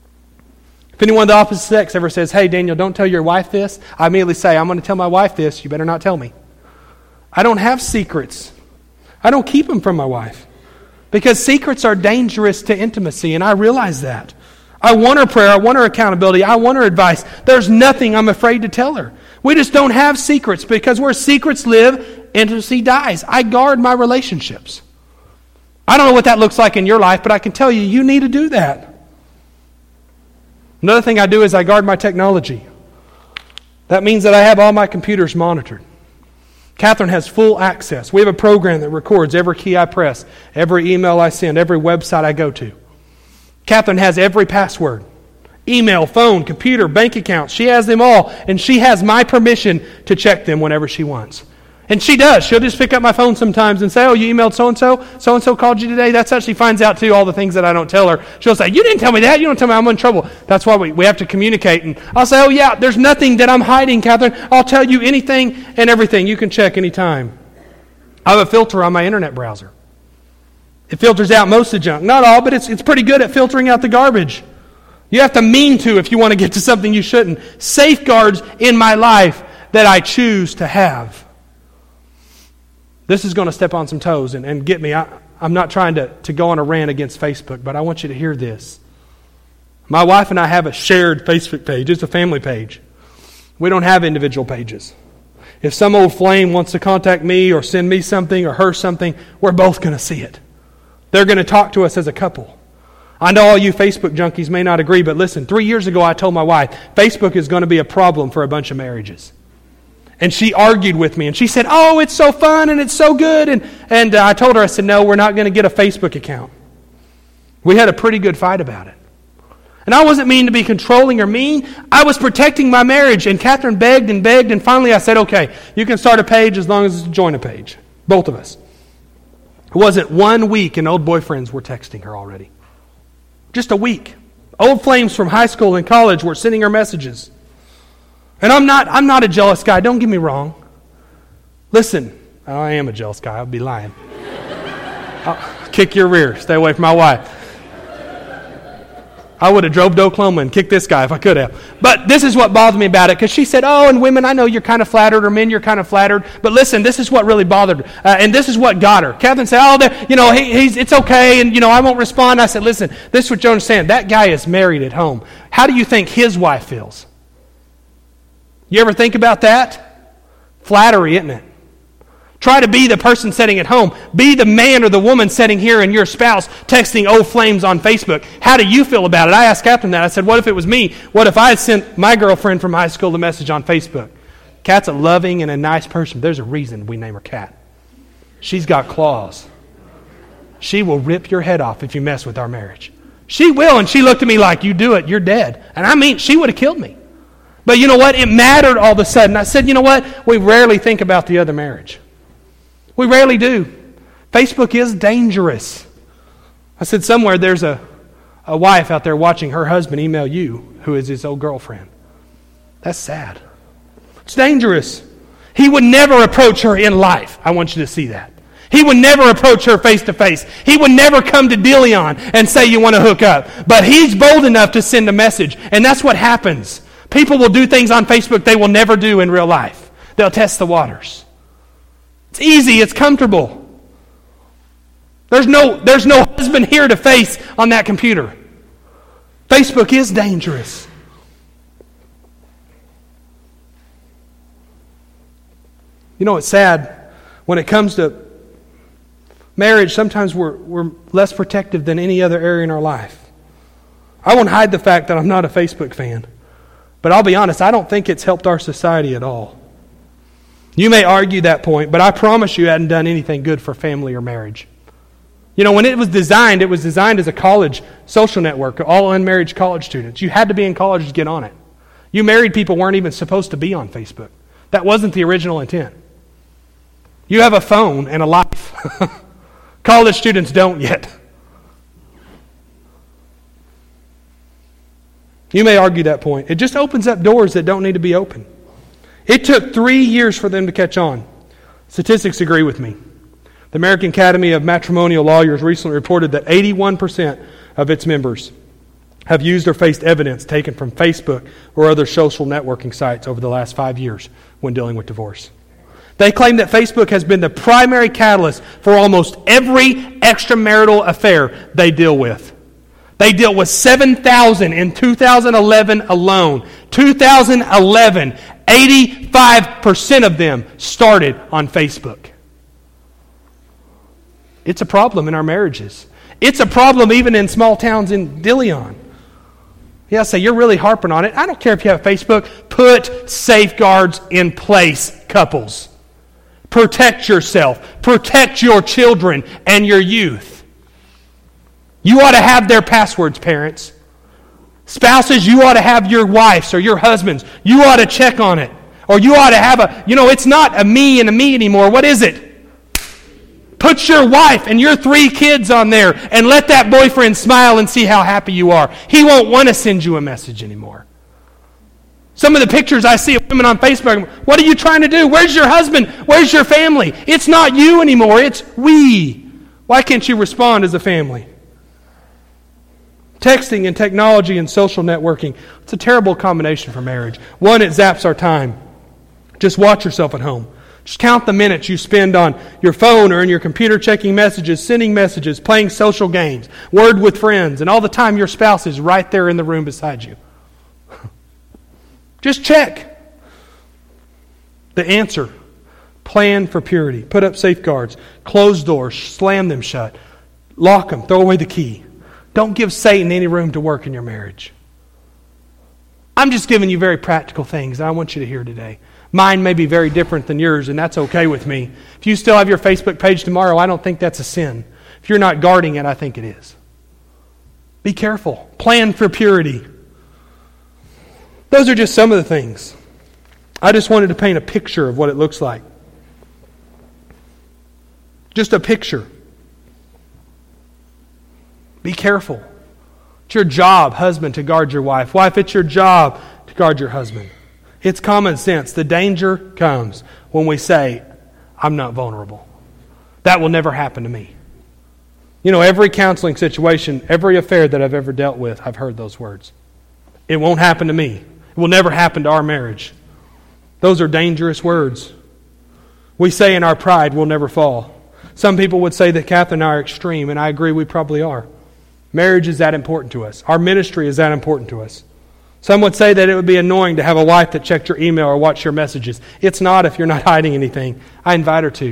If anyone of the opposite sex ever says, "Hey, Daniel, don't tell your wife this," I immediately say, "I'm going to tell my wife this. You better not tell me." I don't have secrets. I don't keep them from my wife. Because secrets are dangerous to intimacy, and I realize that. I want her prayer. I want her accountability. I want her advice. There's nothing I'm afraid to tell her. We just don't have secrets, because where secrets live, intimacy dies. I guard my relationships. I don't know what that looks like in your life, but I can tell you, you need to do that. Another thing I do is I guard my technology. That means that I have all my computers monitored. Catherine has full access. We have a program that records every key I press, every email I send, every website I go to. Catherine has every password. Email, phone, computer, bank accounts. She has them all, and she has my permission to check them whenever she wants. And she does. She'll just pick up my phone sometimes and say, "Oh, you emailed so-and-so? So-and-so called you today?" That's how she finds out, too, all the things that I don't tell her. She'll say, "You didn't tell me that. You don't tell me, I'm in trouble." That's why we, we have to communicate. And I'll say, "Oh, yeah, there's nothing that I'm hiding, Catherine. I'll tell you anything and everything. You can check anytime." I have a filter on my internet browser. It filters out most of the junk. Not all, but it's it's pretty good at filtering out the garbage. You have to mean to if you want to get to something you shouldn't. Safeguards in my life that I choose to have. This is going to step on some toes and, and get me. I, I'm not trying to, to go on a rant against Facebook, but I want you to hear this. My wife and I have a shared Facebook page. It's a family page. We don't have individual pages. If some old flame wants to contact me or send me something or her something, we're both going to see it. They're going to talk to us as a couple. I know all you Facebook junkies may not agree, but listen, three years ago I told my wife, Facebook is going to be a problem for a bunch of marriages. And she argued with me, and she said, "Oh, it's so fun and it's so good." And, and uh, I told her, I said, "No, we're not going to get a Facebook account." We had a pretty good fight about it. And I wasn't mean to be controlling or mean. I was protecting my marriage. And Catherine begged and begged, and finally I said, "Okay, you can start a page as long as it's a join a page." Both of us. It wasn't one week and old boyfriends were texting her already. Just a week. Old flames from high school and college were sending her messages. And I'm not I'm not a jealous guy, don't get me wrong. Listen, I am a jealous guy, I'd be lying. I'll kick your rear, stay away from my wife. I would have drove to Oklahoma and kicked this guy if I could have. But this is what bothered me about it, because she said, "Oh, and women, I know you're kind of flattered, or men, you're kind of flattered. But listen, this is what really bothered her. Uh, and this is what got her." Catherine said, "Oh, there, you know, he, he's it's okay, and you know, I won't respond." I said, "Listen, this is what you understand. That guy is married at home. How do you think his wife feels? You ever think about that? Flattery, isn't it? Try to be the person sitting at home. Be the man or the woman sitting here and your spouse texting old flames on Facebook. How do you feel about it? I asked Catherine that. I said, what if it was me? What if I had sent my girlfriend from high school a message on Facebook? Kat's a loving and a nice person. There's a reason we name her Kat. She's got claws. She will rip your head off if you mess with our marriage. She will, and she looked at me like, you do it, you're dead. And I mean, she would have killed me. But you know what? It mattered all of a sudden. I said, you know what? We rarely think about the other marriage. We rarely do. Facebook is dangerous. I said somewhere there's a, a wife out there watching her husband email you, who is his old girlfriend. That's sad. It's dangerous. He would never approach her in life. I want you to see that. He would never approach her face to face. He would never come to Deleon and say you want to hook up. But he's bold enough to send a message. And that's what happens. People will do things on Facebook they will never do in real life. They'll test the waters. It's easy. It's comfortable. There's no, there's no husband here to face on that computer. Facebook is dangerous. You know, it's sad. When it comes to marriage, sometimes we're, we're less protective than any other area in our life. I won't hide the fact that I'm not a Facebook fan. But I'll be honest, I don't think it's helped our society at all. You may argue that point, but I promise you it hadn't done anything good for family or marriage. You know, when it was designed, it was designed as a college social network, all unmarried college students. You had to be in college to get on it. You married people weren't even supposed to be on Facebook. That wasn't the original intent. You have a phone and a life. College students don't yet. You may argue that point. It just opens up doors that don't need to be open. It took three years for them to catch on. Statistics agree with me. The American Academy of Matrimonial Lawyers recently reported that eighty-one percent of its members have used or faced evidence taken from Facebook or other social networking sites over the last five years when dealing with divorce. They claim that Facebook has been the primary catalyst for almost every extramarital affair they deal with. They dealt with seven thousand in two thousand eleven alone. two thousand eleven, eighty-five percent of them started on Facebook. It's a problem in our marriages. It's a problem even in small towns in Deleon. Yeah, I say, you're really harping on it. I don't care if you have Facebook. Put safeguards in place, couples. Protect yourself. Protect your children and your youth. You ought to have their passwords, parents. Spouses, you ought to have your wives or your husbands. You ought to check on it. Or you ought to have a, you know, it's not a me and a me anymore. What is it? Put your wife and your three kids on there and let that boyfriend smile and see how happy you are. He won't want to send you a message anymore. Some of the pictures I see of women on Facebook, what are you trying to do? Where's your husband? Where's your family? It's not you anymore. It's we. Why can't you respond as a family? Texting and technology and social networking. It's a terrible combination for marriage. One, it zaps our time. Just watch yourself at home. Just count the minutes you spend on your phone or in your computer checking messages, sending messages, playing social games, word with friends, and all the time your spouse is right there in the room beside you. Just check. The answer, plan for purity. Put up safeguards. Close doors. Slam them shut. Lock them. Throw away the key. Don't give Satan any room to work in your marriage. I'm just giving you very practical things that I want you to hear today. Mine may be very different than yours, and that's okay with me. If you still have your Facebook page tomorrow, I don't think that's a sin. If you're not guarding it, I think it is. Be careful. Plan for purity. Those are just some of the things. I just wanted to paint a picture of what it looks like. Just a picture. Be careful. It's your job, husband, to guard your wife. Wife, it's your job to guard your husband. It's common sense. The danger comes when we say, I'm not vulnerable. That will never happen to me. You know, every counseling situation, every affair that I've ever dealt with, I've heard those words. It won't happen to me. It will never happen to our marriage. Those are dangerous words. We say in our pride, we'll never fall. Some people would say that Catherine and I are extreme, and I agree we probably are. Marriage is that important to us. Our ministry is that important to us. Some would say that it would be annoying to have a wife that checked your email or watched your messages. It's not if you're not hiding anything. I invite her to.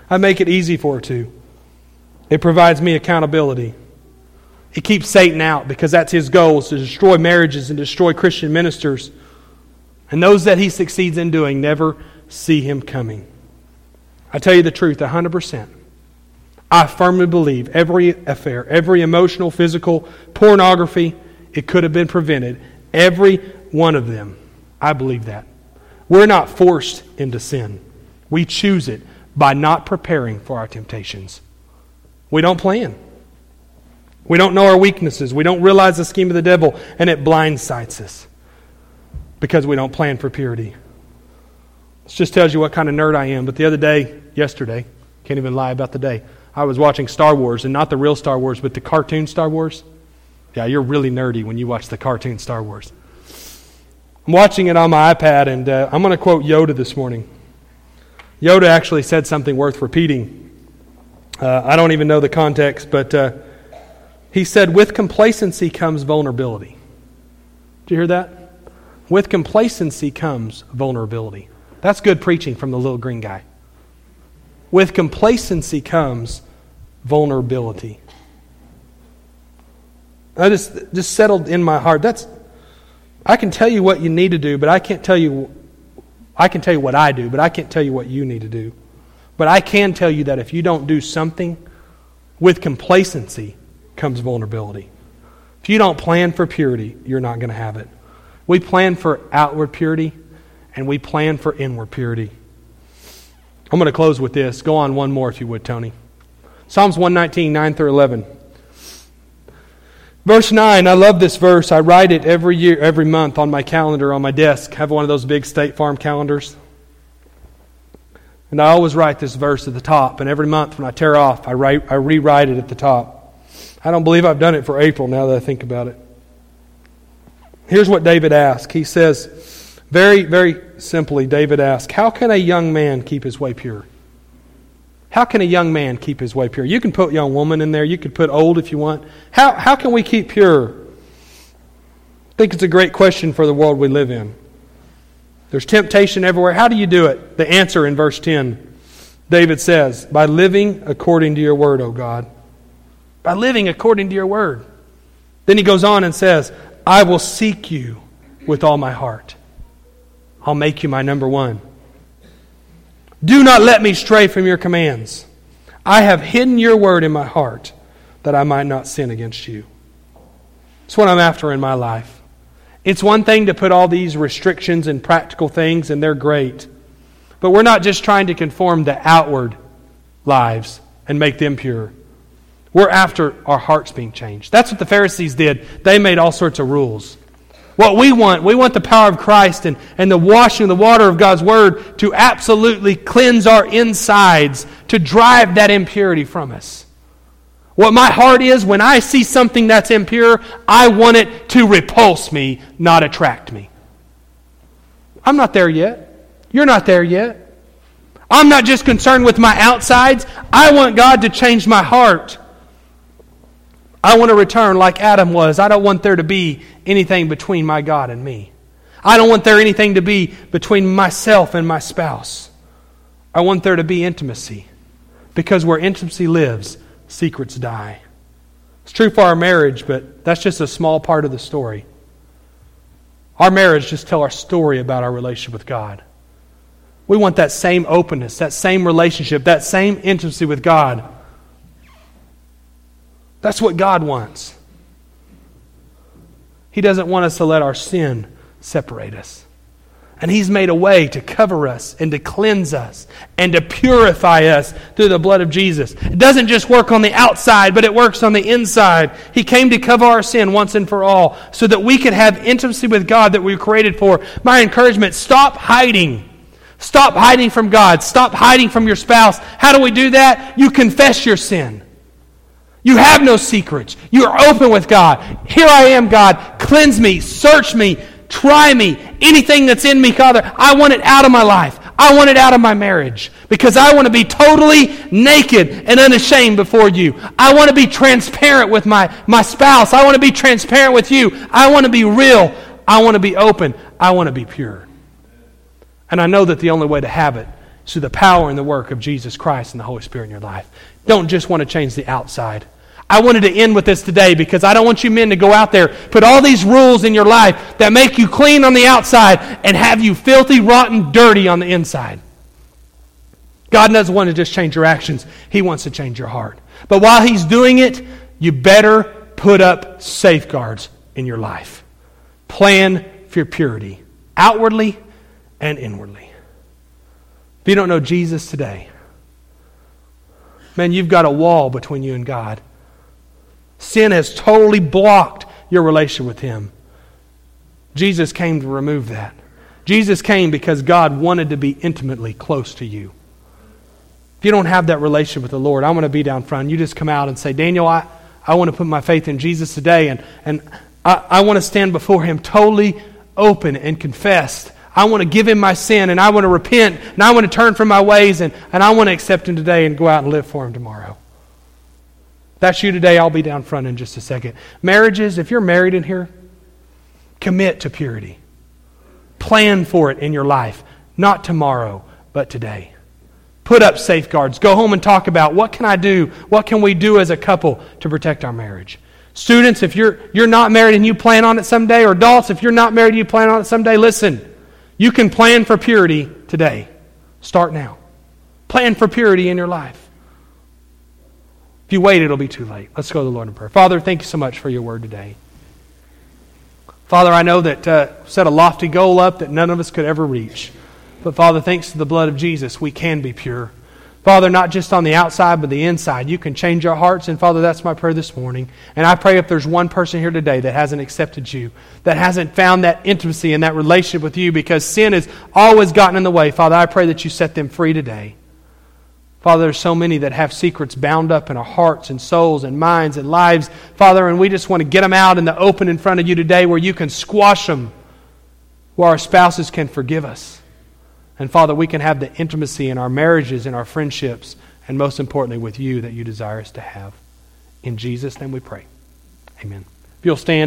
I make it easy for her to. It provides me accountability. It keeps Satan out because that's his goal, is to destroy marriages and destroy Christian ministers. And those that he succeeds in doing never see him coming. I tell you the truth, one hundred percent. I firmly believe every affair, every emotional, physical, pornography, it could have been prevented. Every one of them. I believe that. We're not forced into sin. We choose it by not preparing for our temptations. We don't plan. We don't know our weaknesses. We don't realize the scheme of the devil, and it blindsides us because we don't plan for purity. This just tells you what kind of nerd I am. But the other day, yesterday, can't even lie about the day, I was watching Star Wars, and not the real Star Wars, but the cartoon Star Wars. Yeah, you're really nerdy when you watch the cartoon Star Wars. I'm watching it on my iPad, and uh, I'm going to quote Yoda this morning. Yoda actually said something worth repeating. Uh, I don't even know the context, but uh, he said, with complacency comes vulnerability. Did you hear that? With complacency comes vulnerability. That's good preaching from the little green guy. With complacency comes vulnerability. I just just settled in my heart. That's I can tell you what you need to do, but I can't tell you I can tell you what I do, but I can't tell you what you need to do. But I can tell you that if you don't do something, with complacency comes vulnerability. If you don't plan for purity, you're not going to have it. We plan for outward purity, and we plan for inward purity. I'm going to close with this. Go on one more if you would, Tony. Psalms one nineteen, nine through eleven. Verse nine, I love this verse. I write it every year, every month on my calendar on my desk. I have one of those big State Farm calendars. And I always write this verse at the top. And every month when I tear off, I write, I rewrite it at the top. I don't believe I've done it for April now that I think about it. Here's what David asked. He says, very, very simply, David asked, how can a young man keep his way pure? How can a young man keep his way pure? You can put young woman in there. You could put old if you want. How, how can we keep pure? I think it's a great question for the world we live in. There's temptation everywhere. How do you do it? The answer in verse ten. David says, by living according to your word, O God. By living according to your word. Then he goes on and says, I will seek you with all my heart. I'll make you my number one. Do not let me stray from your commands. I have hidden your word in my heart that I might not sin against you. It's what I'm after in my life. It's one thing to put all these restrictions and practical things, and they're great. But we're not just trying to conform the outward lives and make them pure. We're after our hearts being changed. That's what the Pharisees did. They made all sorts of rules. What we want, we want the power of Christ and, and the washing of the water of God's Word to absolutely cleanse our insides, to drive that impurity from us. What my heart is, when I see something that's impure, I want it to repulse me, not attract me. I'm not there yet. You're not there yet. I'm not just concerned with my outsides. I want God to change my heart. I want to return like Adam was. I don't want there to be anything between my God and me. I don't want there anything to be between myself and my spouse. I want there to be intimacy. Because where intimacy lives, secrets die. It's true for our marriage, but that's just a small part of the story. Our marriage just tells our story about our relationship with God. We want that same openness, that same relationship, that same intimacy with God. That's what God wants. He doesn't want us to let our sin separate us. And He's made a way to cover us and to cleanse us and to purify us through the blood of Jesus. It doesn't just work on the outside, but it works on the inside. He came to cover our sin once and for all so that we could have intimacy with God that we were created for. My encouragement, stop hiding. Stop hiding from God. Stop hiding from your spouse. How do we do that? You confess your sin. You have no secrets. You are open with God. Here I am, God. Cleanse me. Search me. Try me. Anything that's in me, Father, I want it out of my life. I want it out of my marriage. Because I want to be totally naked and unashamed before you. I want to be transparent with my, my spouse. I want to be transparent with you. I want to be real. I want to be open. I want to be pure. And I know that the only way to have it It's through the power and the work of Jesus Christ and the Holy Spirit in your life. Don't just want to change the outside. I wanted to end with this today because I don't want you men to go out there, put all these rules in your life that make you clean on the outside and have you filthy, rotten, dirty on the inside. God doesn't want to just change your actions. He wants to change your heart. But while He's doing it, you better put up safeguards in your life. Plan for your purity, outwardly and inwardly. If you don't know Jesus today, man, you've got a wall between you and God. Sin has totally blocked your relationship with Him. Jesus came to remove that. Jesus came because God wanted to be intimately close to you. If you don't have that relationship with the Lord, I want to be down front. You just come out and say, Daniel, I, I want to put my faith in Jesus today, and, and I, I want to stand before Him totally open and confessed. I want to give Him my sin, and I want to repent, and I want to turn from my ways, and, and I want to accept Him today and go out and live for Him tomorrow. If that's you today, I'll be down front in just a second. Marriages, if you're married in here, commit to purity. Plan for it in your life. Not tomorrow, but today. Put up safeguards. Go home and talk about what can I do? What can we do as a couple to protect our marriage? Students, if you're you're not married and you plan on it someday, or adults, if you're not married and you plan on it someday, listen. You can plan for purity today. Start now. Plan for purity in your life. If you wait, it'll be too late. Let's go to the Lord in prayer. Father, thank you so much for your word today. Father, I know that uh, set a lofty goal up that none of us could ever reach. But Father, thanks to the blood of Jesus, we can be pure. Father, not just on the outside, but the inside. You can change our hearts, and Father, that's my prayer this morning. And I pray if there's one person here today that hasn't accepted you, that hasn't found that intimacy and that relationship with you because sin has always gotten in the way, Father, I pray that you set them free today. Father, there's so many that have secrets bound up in our hearts and souls and minds and lives, Father, and we just want to get them out in the open in front of you today where you can squash them, where our spouses can forgive us. And Father, we can have the intimacy in our marriages, in our friendships, and most importantly with you that you desire us to have. In Jesus' name we pray. Amen. If you'll stand.